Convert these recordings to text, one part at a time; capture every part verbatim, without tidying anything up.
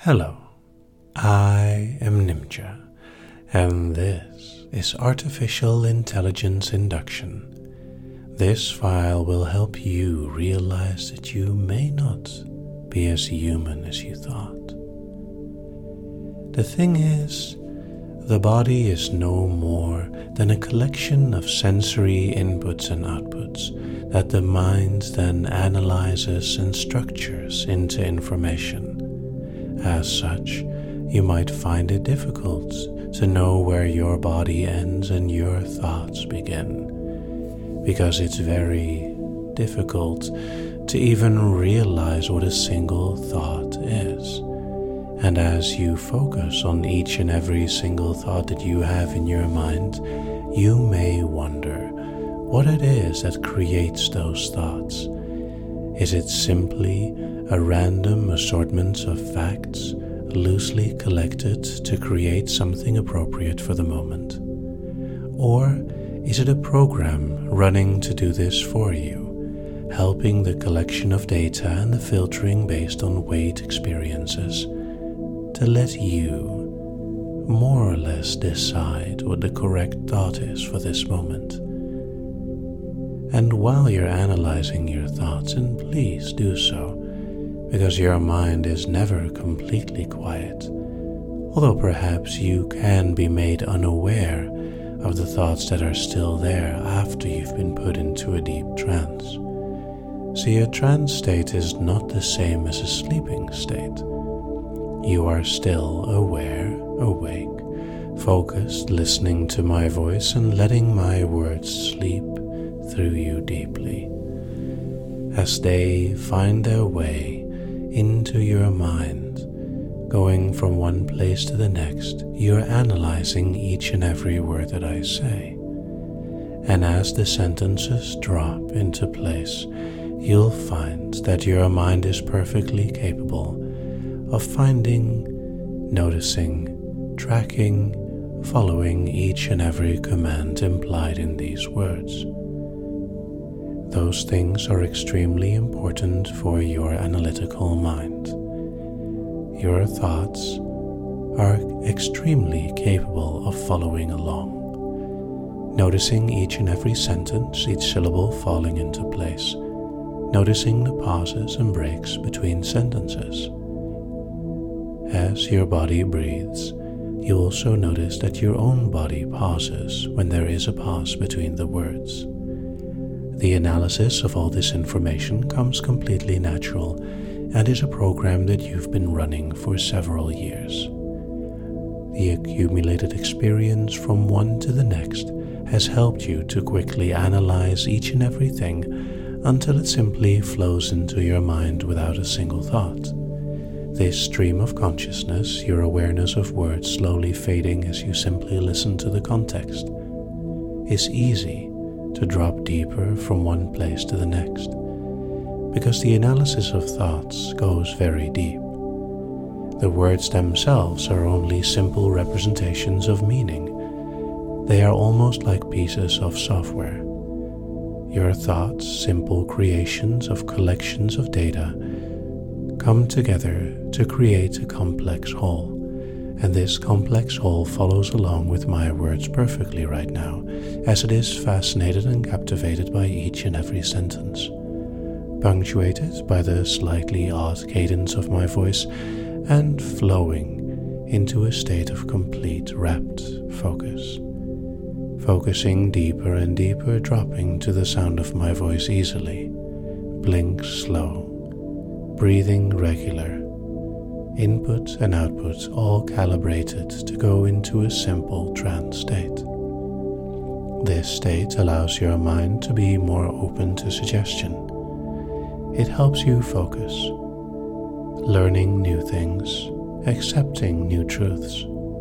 Hello, I am Nimja, and this is Artificial Intelligence Induction. This file will help you realize that you may not be as human as you thought. The thing is, the body is no more than a collection of sensory inputs and outputs that the mind then analyzes and structures into information. As such, you might find it difficult to know where your body ends and your thoughts begin, because it's very difficult to even realize what a single thought is. And as you focus on each and every single thought that you have in your mind, you may wonder what it is that creates those thoughts. Is it simply a random assortment of facts loosely collected to create something appropriate for the moment? Or is it a program running to do this for you, helping the collection of data and the filtering based on weight experiences to let you more or less decide what the correct thought is for this moment? And while you're analyzing your thoughts, and please do so, because your mind is never completely quiet, although perhaps you can be made unaware of the thoughts that are still there after you've been put into a deep trance. See, a trance state is not the same as a sleeping state. You are still aware, awake, focused, listening to my voice and letting my words sleep through you deeply. As they find their way into your mind, going from one place to the next, you're analyzing each and every word that I say. And as the sentences drop into place, you'll find that your mind is perfectly capable of finding, noticing, tracking, following each and every command implied in these words. Those things are extremely important for your analytical mind. Your thoughts are extremely capable of following along, noticing each and every sentence, each syllable falling into place, noticing the pauses and breaks between sentences. As your body breathes, you also notice that your own body pauses when there is a pause between the words. The analysis of all this information comes completely natural and is a program that you've been running for several years. The accumulated experience from one to the next has helped you to quickly analyze each and everything until it simply flows into your mind without a single thought. This stream of consciousness, your awareness of words slowly fading as you simply listen to the context, is easy to drop deeper from one place to the next, because the analysis of thoughts goes very deep. The words themselves are only simple representations of meaning. They are almost like pieces of software. Your thoughts, simple creations of collections of data, come together to create a complex whole. And this complex whole follows along with my words perfectly right now, as it is fascinated and captivated by each and every sentence, punctuated by the slightly odd cadence of my voice, and flowing into a state of complete rapt focus. Focusing deeper and deeper, dropping to the sound of my voice easily, blink slow, breathing regular, input and output all calibrated to go into a simple trance state. This state allows your mind to be more open to suggestion. It helps you focus, learning new things, accepting new truths.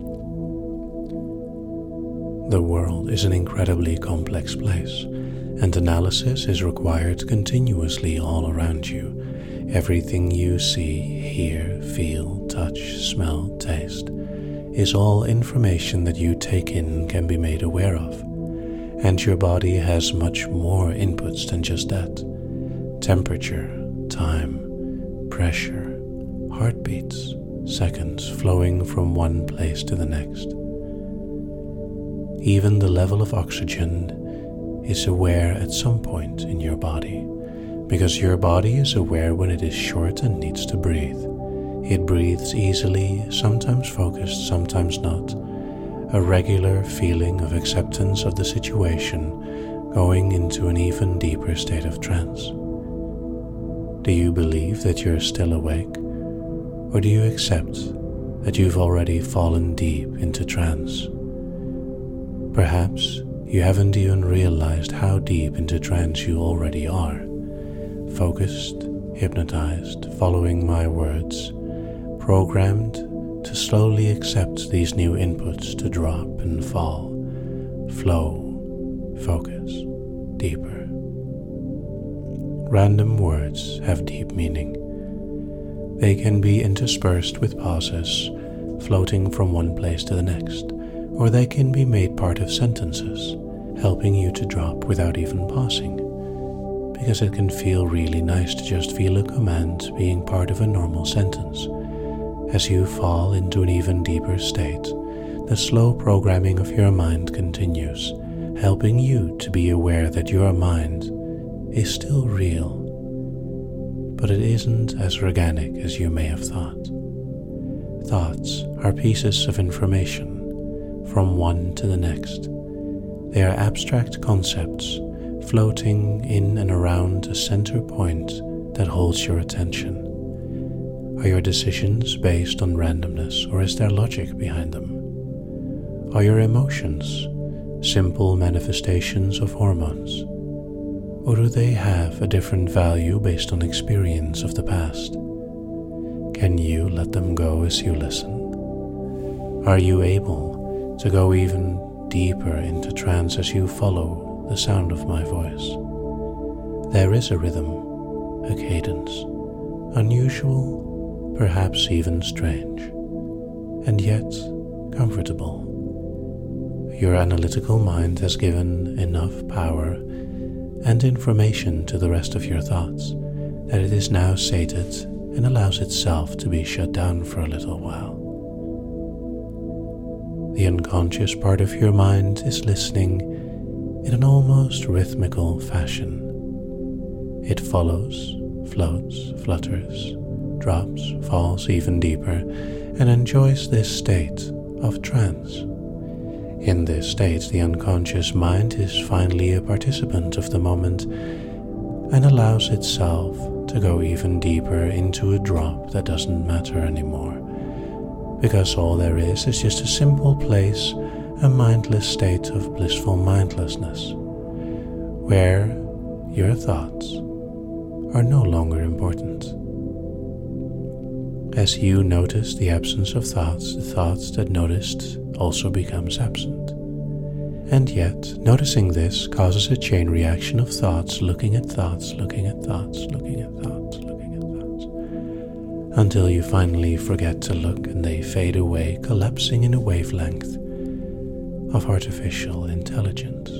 The world is an incredibly complex place, and analysis is required continuously all around you. Everything you see, hear, feel, touch, smell, taste is all information that you take in and can be made aware of. And your body has much more inputs than just that. Temperature, time, pressure, heartbeats, seconds flowing from one place to the next. Even the level of oxygen is aware at some point in your body, because your body is aware when it is short and needs to breathe. It breathes easily, sometimes focused, sometimes not. A regular feeling of acceptance of the situation, going into an even deeper state of trance. Do you believe that you're still awake, or do you accept that you've already fallen deep into trance? Perhaps you haven't even realized how deep into trance you already are, focused, hypnotized, following my words, programmed to slowly accept these new inputs to drop and fall, flow, focus, deeper. Random words have deep meaning. They can be interspersed with pauses, floating from one place to the next, or they can be made part of sentences, helping you to drop without even pausing, because it can feel really nice to just feel a command being part of a normal sentence. As you fall into an even deeper state, the slow programming of your mind continues, helping you to be aware that your mind is still real, but it isn't as organic as you may have thought. Thoughts are pieces of information from one to the next. They are abstract concepts floating in and around a center point that holds your attention. Are your decisions based on randomness, or is there logic behind them? Are your emotions simple manifestations of hormones, or do they have a different value based on experience of the past? Can you let them go as you listen? Are you able to go even deeper into trance as you follow the sound of my voice? There is a rhythm, a cadence, unusual, perhaps even strange, and yet comfortable. Your analytical mind has given enough power and information to the rest of your thoughts that it is now sated and allows itself to be shut down for a little while. The unconscious part of your mind is listening in an almost rhythmical fashion. It follows, floats, flutters, drops, falls even deeper, and enjoys this state of trance. In this state, the unconscious mind is finally a participant of the moment and allows itself to go even deeper into a drop that doesn't matter anymore, because all there is is just a simple place, a mindless state of blissful mindlessness, where your thoughts are no longer important. As you notice the absence of thoughts, the thoughts that noticed also becomes absent. And yet, noticing this causes a chain reaction of thoughts, looking at thoughts, looking at thoughts, looking at thoughts, looking at thoughts, until you finally forget to look and they fade away, collapsing in a wavelength of artificial intelligence.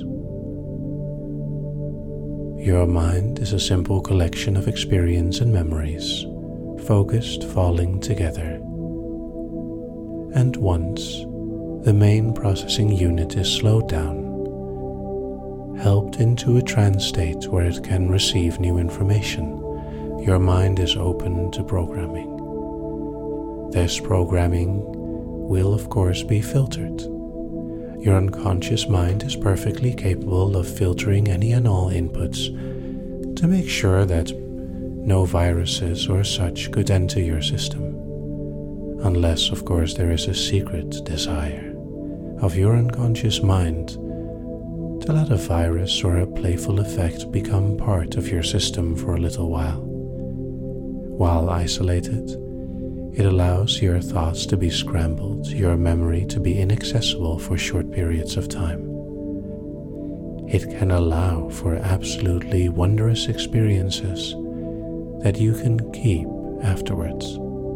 Your mind is a simple collection of experience and memories, focused, falling together. And once the main processing unit is slowed down, helped into a trance state where it can receive new information, your mind is open to programming. This programming will, of course, be filtered. Your unconscious mind is perfectly capable of filtering any and all inputs to make sure that no viruses or such could enter your system, unless, of course, there is a secret desire of your unconscious mind to let a virus or a playful effect become part of your system for a little while. While isolated, it allows your thoughts to be scrambled, your memory to be inaccessible for short periods of time. It can allow for absolutely wondrous experiences that you can keep afterwards.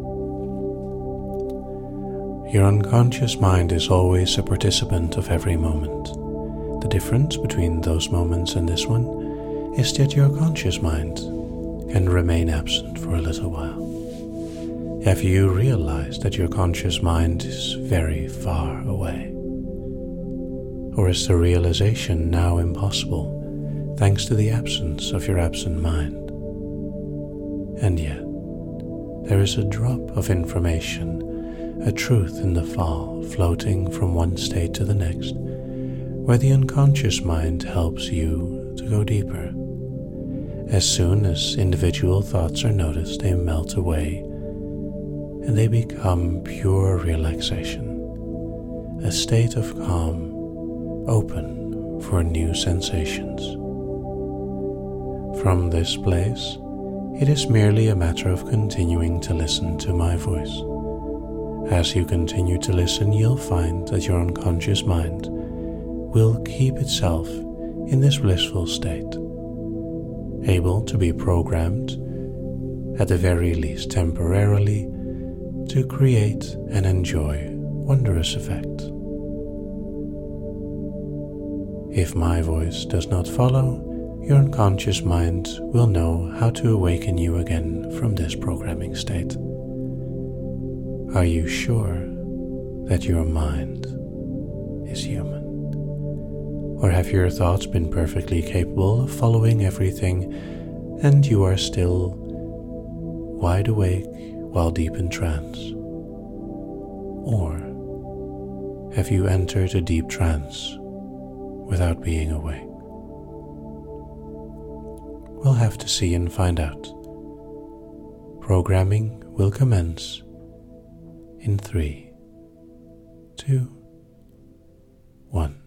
Your unconscious mind is always a participant of every moment. The difference between those moments and this one is that your conscious mind can remain absent for a little while. Have you realized that your conscious mind is very far away? Or is the realization now impossible thanks to the absence of your absent mind? And yet, there is a drop of information, a truth in the fall floating from one state to the next, where the unconscious mind helps you to go deeper. As soon as individual thoughts are noticed, they melt away and they become pure relaxation, a state of calm, open for new sensations. From this place, it is merely a matter of continuing to listen to my voice. As you continue to listen, you'll find that your unconscious mind will keep itself in this blissful state, able to be programmed, at the very least temporarily, to create and enjoy wondrous effect. If my voice does not follow, your unconscious mind will know how to awaken you again from this programming state. Are you sure that your mind is human? Or have your thoughts been perfectly capable of following everything and you are still wide awake while deep in trance? Or have you entered a deep trance without being awake? We'll have to see and find out. Programming will commence in three, two, one.